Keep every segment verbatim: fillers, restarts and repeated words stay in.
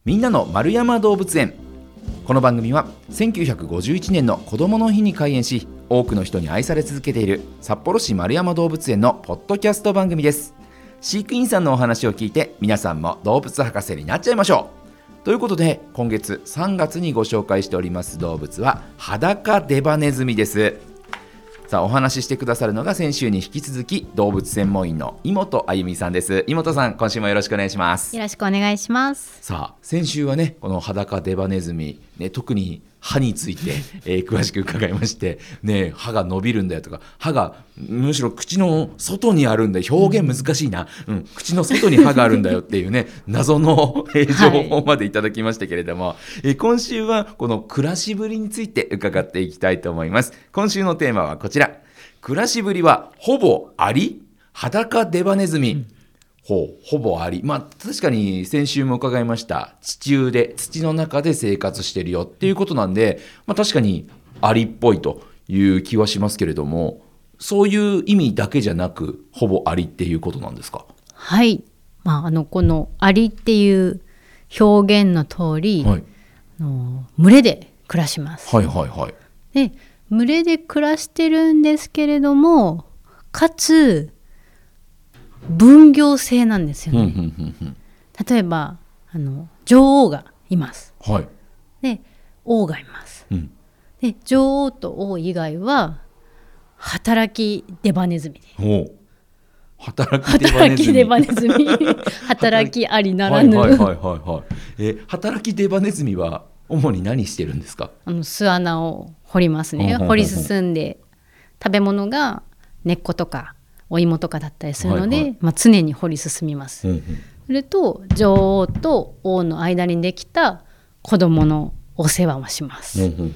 みんなの丸山動物園。この番組はせんきゅうひゃくごじゅういちねんの子どもの日に開園し、多くの人に愛され続けている札幌市丸山動物園のポッドキャスト番組です。飼育員さんのお話を聞いて、皆さんも動物博士になっちゃいましょうということで、今月さんがつにご紹介しております動物は裸デバネズミです。さあ、お話ししてくださるのが先週に引き続き動物専門員の井本あゆみさんです。井本さん、今週もよろしくお願いします。 よろしくお願いします。 さあ、先週はね、この裸デバネズミ、ね、特に歯について、えー、詳しく伺いまして、ね、歯が伸びるんだよとか、歯がむしろ口の外にあるんだよ、表現難しいな、うんうん、口の外に歯があるんだよっていうね謎の、えー、情報までいただきましたけれども、はい、えー、今週はこの暮らしぶりについて伺っていきたいと思います。今週のテーマはこちら。暮らしぶりはほぼあり？裸デバネズミ、うん、ほうほぼあり、まあ、確かに先週も伺いました地中で土の中で生活してるよっていうことなんで、まあ、確かにありっぽいという気はしますけれども、そういう意味だけじゃなくほぼありっていうことなんですか？ はい、まあ、あのこのありっていう表現の通り、はい、あの群れで暮らします。 はいはいはい。 で、群れで暮らしてるんですけれども、かつ分業制なんですよね。うんうんうんうん、例えばあの女王がいます、 はい、 で王がいます、うん、で女王と王以外は働きデバネズミで、 働きデバネズミ、 働きデバネズミ働きありならぬ、 はいはいはいはいはい、え働きデバネズミは主に何してるんですか？ あの巣穴を掘りますね。掘り進んで、食べ物が根っことかお芋とかだったりするので、はいはい、まあ、常に掘り進みます、うんうん、それと女王と王の間にできた子供のお世話もします、うんうんうんうん、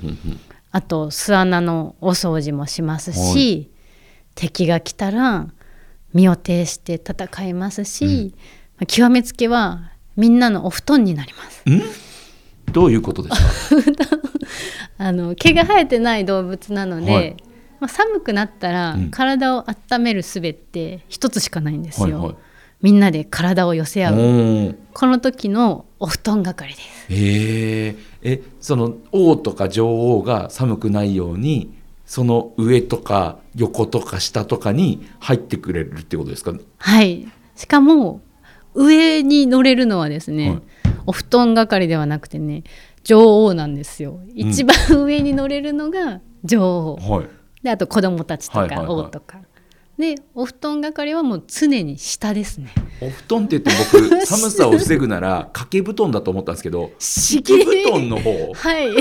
あと巣穴のお掃除もしますし、はい、敵が来たら身を挺して戦いますし、うん、極めつけはみんなのお布団になります。 んどういうことですか？ あの毛が生えてない動物なので、はい、まあ、寒くなったら体を温める術って一つしかないんですよ、はいはい、みんなで体を寄せ合う、この時のお布団係です。 へー、えその王とか女王が寒くないように、その上とか横とか下とかに入ってくれるってことですか？ はい、しかも上に乗れるのはですね、はい、お布団係ではなくてね、女王なんですよ。一番上に乗れるのが女王、はい、であと子供たちとか王とか、はいはいはい、でお布団係はもう常に下ですね。 お布団って言って僕寒さを防ぐなら掛け布団だと思ったんですけど、敷布団の方はい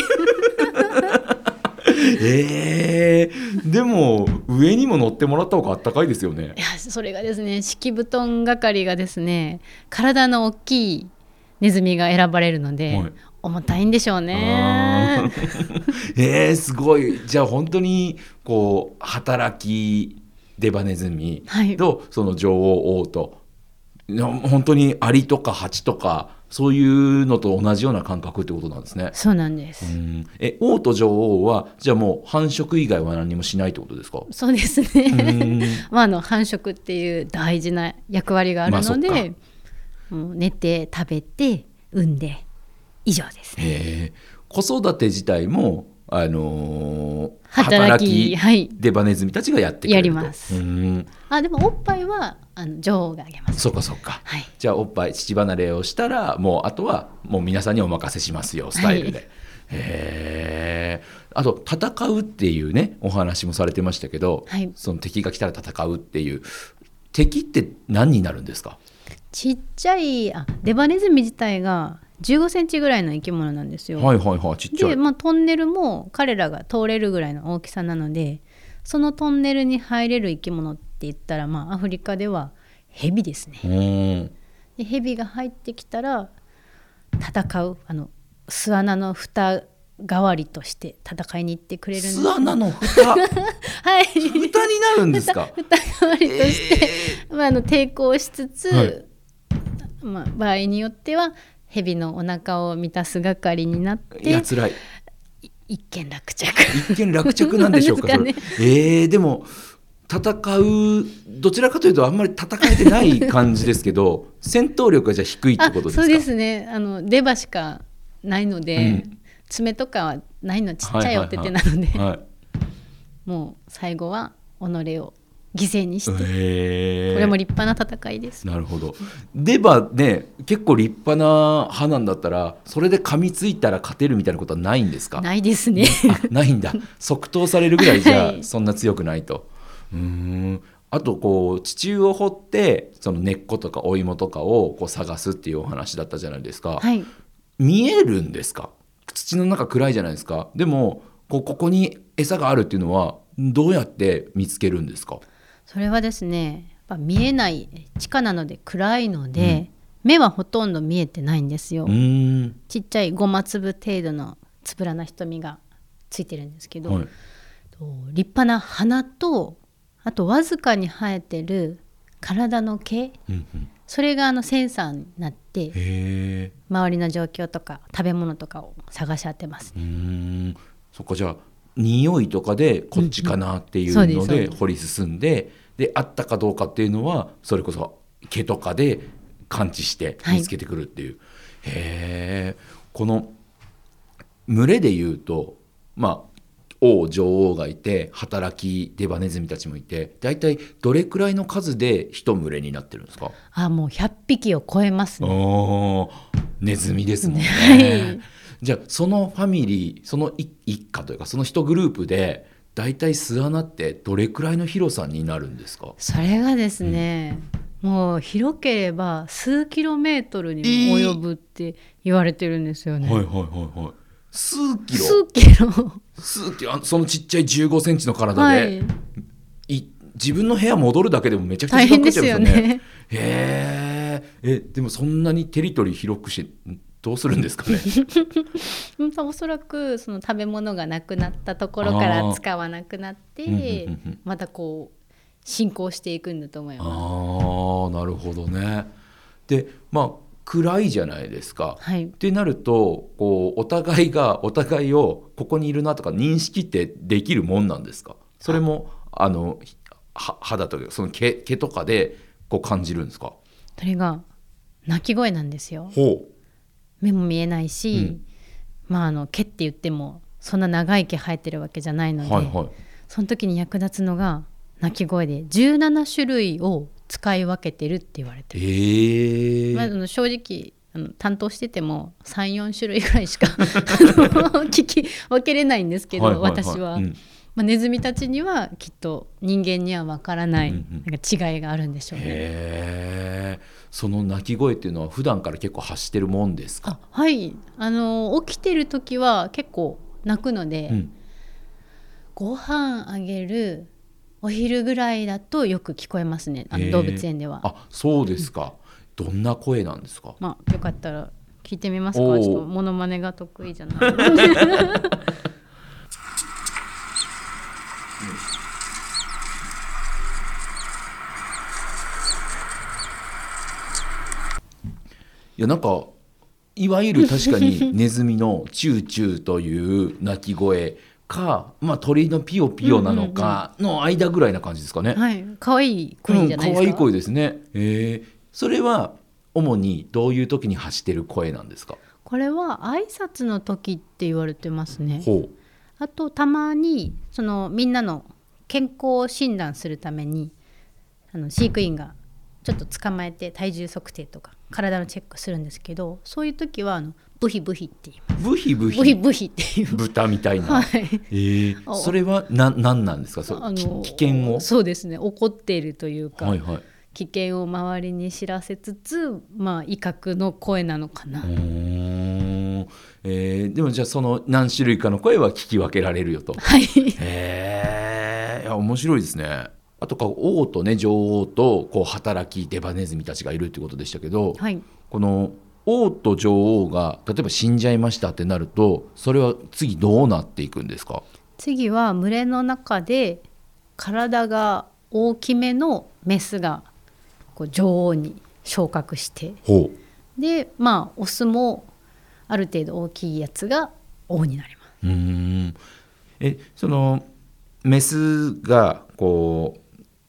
えー、でも上にも乗ってもらった方があったかいですよね。 いや、それがですね、敷布団係がですね、体の大きいネズミが選ばれるので、はい、重たいんでしょうね。 えー、すごい。じゃあ本当にこう働きデバネズミと、はい、その女王王と本当にアリとかハチとかそういうのと同じような感覚ってことなんですね。 そうなんです。 うん、え王と女王はじゃあもう繁殖以外は何もしないってことですか？ そうですね。まあ、あの繁殖っていう大事な役割があるので、まあ、もう寝て食べて産んで以上ですね。 へ子育て自体も、あのー、 働き、 働きデバネズミたちがやってくれると、 やります。 うん、 あでもおっぱいはあの女王があげます。 そうかそうか、 はい、 じゃあおっぱい乳離れをしたらもうあとはもう皆さんにお任せしますよスタイルで、はい、へあと戦うっていうねお話もされてましたけど、はい、その敵が来たら戦うっていう敵って何になるんですか？ ちっちゃいあデバネズミ自体がじゅうごセンチぐらいの生き物なんですよ。 はいはいはい、ちっちゃい。 で、まあ、トンネルも彼らが通れるぐらいの大きさなので、そのトンネルに入れる生き物って言ったら、まあ、アフリカではヘビですね。でヘビが入ってきたら戦う、あの巣穴の蓋代わりとして戦いに行ってくれるんです。 巣穴の蓋はい、蓋になるんですか？ 蓋代わりとして、えーまあ、あの抵抗しつつ、はい、まあ、場合によってはヘビのお腹を満たす係になって、 いや辛い、 一件落着一件落着なんでしょうか？それえー、でも戦うどちらかというとあんまり戦えてない感じですけど戦闘力がじゃあ低いってことですか？ そうですね、あの出刃しかないので、うん、爪とかはないの、ちっちゃいお手手なので、はいはいはい、もう最後は己を犠牲にして、えー、これも立派な戦いです。 なるほど。出刃ね結構立派な歯なんだったらそれで噛みついたら勝てるみたいなことはないんですか？ ないですね。 あ、ないんだ。即答されるぐらいじゃそんな強くないと、はい、うーん。あとこう地中を掘ってその根っことかお芋とかをこう探すっていうお話だったじゃないですか、 はい、 見えるんですか？土の中暗いじゃないですか。でもこうここに餌があるっていうのはどうやって見つけるんですか？ それはですね、やっぱ見えない地下なので暗いので、うん、目はほとんど見えてないんですよ。うーん、ちっちゃいごま粒程度のつぶらな瞳がついてるんですけど、はい、立派な鼻とあとわずかに生えてる体の毛、うんうん、それがあのセンサーになってへ周りの状況とか食べ物とかを探し当てます、ね、うーん、そっか。じゃあ匂いとかでこっちかなっていうので掘り進んで、であったかどうかっていうのはそれこそ毛とかで感知して見つけてくるっていう、はい、へー。この群れでいうとまあ王女王がいて働きデバネズミたちもいて、だいたいどれくらいの数で一群れになってるんですか？ あ、もうひゃっぴきを超えますね。 おネズミですもんね、はい、じゃあそのファミリーその一家というかその一グループでだいたい巣穴ってどれくらいの広さになるんですか？ それがですね、うん、もう広ければ数キロメートルにも及ぶって言われてるんですよね、 えー、はいはいはいはい。数キロ数キロ数キロ、そのちっちゃいじゅうごセンチの体で、はい、い自分の部屋戻るだけでもめちゃくちゃ時間かかっちゃうんですよね。大変ですよね。へえ。でもそんなにテリトリー広くしどうするんですかね？ おそらくその食べ物がなくなったところから使わなくなってまたこう進行していくんだと思います。 あ、なるほどね。でまあ暗いじゃないですか、はい、ってなるとこうお互いがお互いをここにいるなとか認識ってできるもんなんですか？それもあの肌とかその 毛, 毛とかでこう感じるんですか？ それが鳴き声なんですよ。 ほう。 目も見えないし、うん、まあ、あの毛って言ってもそんな長い毛生えてるわけじゃないので、はいはい、その時に役立つのが鳴き声でじゅうななしゅるいを使い分けてるって言われてる、えーまあ、あの正直あの担当してても さん,よん 種類ぐらいしか聞き分けれないんですけど、はいはいはい、私は、うん、まあ、ネズミたちにはきっと人間には分からない、うんうん、なんか違いがあるんでしょうね。 へー。その鳴き声っていうのは普段から結構発してるもんですか？ あ、はい、あの起きてる時は結構鳴くので、うん、ご飯あげるお昼ぐらいだとよく聞こえますね、あの動物園では。 あ、そうですか。どんな声なんですか？ まあ、よかったら聞いてみますか？ちょっとモノマネが得意じゃないいやなんかいわゆる確かにネズミのチューチューという鳴き声か、まあ、鳥のピヨピヨなのかの間ぐらいな感じですかね。 はい、かわいい声じゃないですか。 うん、かわいい声ですね、えー、それは主にどういう時に発してる声なんですか？ これは挨拶の時って言われてますね。ほう。あとたまにそのみんなの健康診断するためにあの飼育員がちょっと捕まえて体重測定とか体のチェックするんですけど、そういう時はあのブヒブヒって言います。 ブヒブヒブヒブヒっていう豚みたいな、はい、えー、それはな何なんですか？そあの危険をそうですね、怒っているというか、はいはい、危険を周りに知らせつつ、まあ、威嚇の声なのかな。うーん、えー、でもじゃあその何種類かの声は聞き分けられるよと。 はい。 へー、いや面白いですね。あとか王とね女王とこう働きデバネズミたちがいるってことでしたけど、はい、この王と女王が例えば死んじゃいましたってなるとそれは次どうなっていくんですか？ 次は群れの中で体が大きめのメスがこう女王に昇格して、ほうで、まあ、オスもある程度大きいやつが王になります。 うーん、えそのメスがこう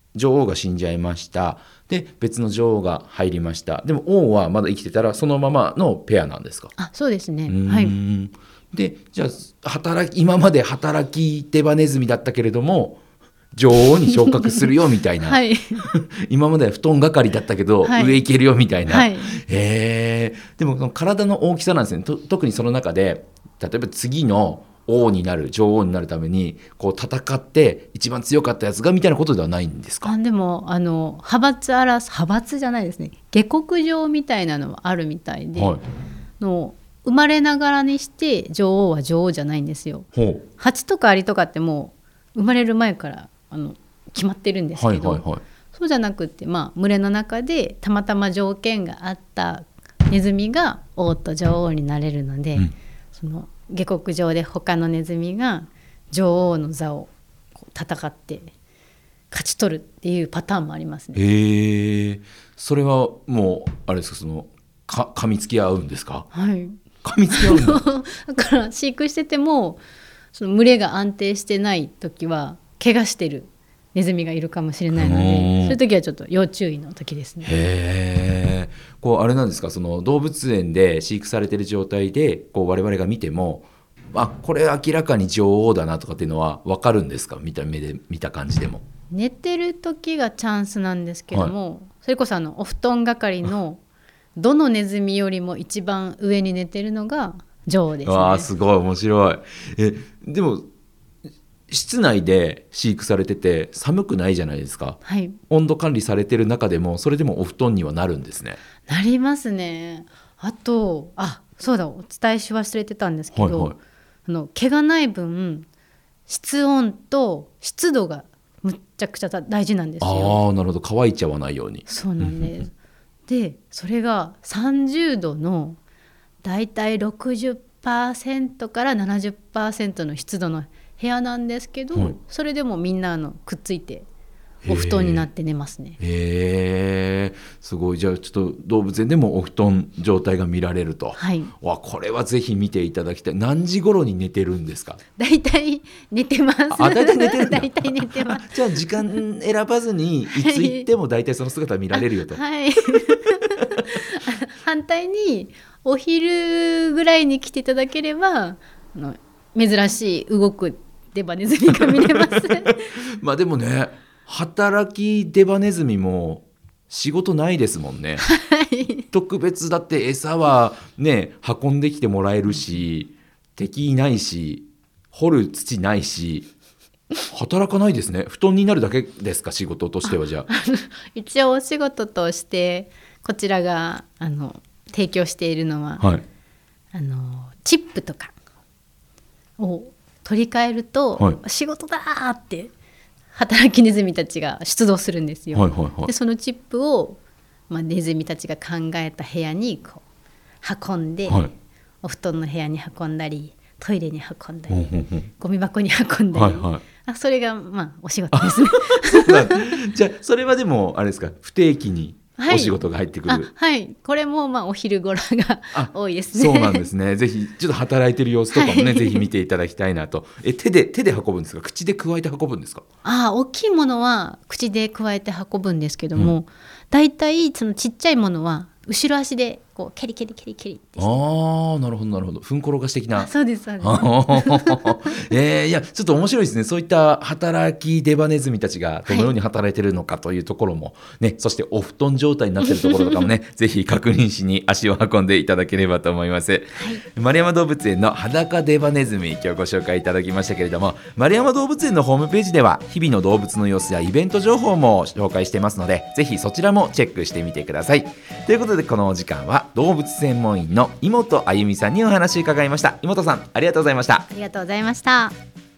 女王が死んじゃいました。で別の女王が入りました。でも王はまだ生きてたらそのままのペアなんですか？ あ、そうですね。 うーん、 はい。 でじゃあ働き今まで働き手羽ネズミだったけれども女王に昇格するよみたいな、 はい。 今までは布団係だったけど、 はい上行けるよみたいな、 はい。 へーでもその体の大きさなんですね。と特にその中で例えば次の王になる女王になるためにこう戦って一番強かったやつがみたいなことではないんですか？ あでもあの派閥争派閥じゃないですね、下克上みたいなのはあるみたいで、 はい、 の生まれながらにして女王は女王じゃないんですよ。 ほう、 蜂とかアリとかってもう生まれる前からあの決まってるんですけど、 はいはいはい、 そうじゃなくって、まあ、群れの中でたまたま条件があったネズミが王と女王になれるので、うん、その下克上で他のネズミが女王の座をこう戦って勝ち取るっていうパターンもありますね。 へえ、それはもうあれですか、そのか噛みつき合うんですか？ はい、 噛みつき合うんだだから飼育しててもその群れが安定してない時は怪我してるネズミがいるかもしれないので、そういう時はちょっと要注意の時ですね。 へえ、こうあれなんですか、その動物園で飼育されている状態でこう我々が見ても、あ、これ明らかに女王だなとかっていうのは分かるんですか？見た目で見た感じでも。 寝てる時がチャンスなんですけども、はい、それこそあのお布団係のどのネズミよりも一番上に寝てるのが女王ですね。 わあ、すごい面白い。えでも室内で飼育されてて寒くないじゃないですか、 はい、 温度管理されてる中でもそれでもお布団にはなるんですね。 なりますね。あと、あ、そうだ、お伝えし忘れてたんですけど、はいはい、あの毛がない分室温と湿度がむっちゃくちゃ大事なんですよ。 ああ、なるほど、乾いちゃわないように。 そうなんですでそれがさんじゅうどのだいたい ろくじゅっパーセント から ななじゅっパーセント の湿度の部屋なんですけど、はい、それでもみんなあのくっついてお布団になって寝ますね。 へえ、すごい。じゃあちょっと動物園でもお布団状態が見られると、 はい、 わ、これはぜひ見ていただきたい。何時頃に寝てるんですか？ だいたい寝てます。 あ、だいたい寝てるんだ。 だいたい寝てます。 じゃあ時間選ばずにいつ行ってもだいたいその姿見られるよと。 はい、反対にお昼ぐらいに来ていただければあの珍しい動くデバネズミが見れますまあでもね、働きデバネズミも仕事ないですもんね、 はい、 特別だって餌はね運んできてもらえるし、敵いないし、掘る土ないし、働かないですね。布団になるだけですか、仕事としては。じゃあ一応お仕事としてこちらがあの提供しているのは、はい、あのチップとかを取り替えると、はい、仕事だーって働きネズミたちが出動するんですよ、はいはいはい、でそのチップを、まあ、ネズミたちが考えた部屋にこう運んで、はい、お布団の部屋に運んだりトイレに運んだり、うんうんうん、ゴミ箱に運んだり、はいはい、あそれがまあお仕事ですねじゃあそれはでもあれですか、不定期にお仕事が入ってくる、はい、 あ、はい、これもまあお昼頃が多いですね。 そうなんですね。ぜひちょっと働いてる様子とかもね、はい、ぜひ見ていただきたいなと。え手で手で運ぶんですか、口でくわえて運ぶんですか？ あ、大きいものは口でくわえて運ぶんですけども、うん、だいたいそのちっちゃいものは後ろ足でこうケリケリケリケリってして。 ああ、なるほどなるほど。ふんころがし的な。 そうですそうですえー、いやちょっと面白いですね。そういった働きデバネズミたちがどのように働いてるのかというところも、ね、はい、そしてお布団状態になっているところとかもねぜひ確認しに足を運んでいただければと思います、はい、丸山動物園の裸デバネズミ、今日ご紹介いただきましたけれども、丸山動物園のホームページでは日々の動物の様子やイベント情報も紹介していますので、ぜひそちらもチェックしてみてください。ということでこのお時間は動物専門員の井本あゆみさんにお話を伺いました。井本さん、ありがとうございました。 ありがとうございました。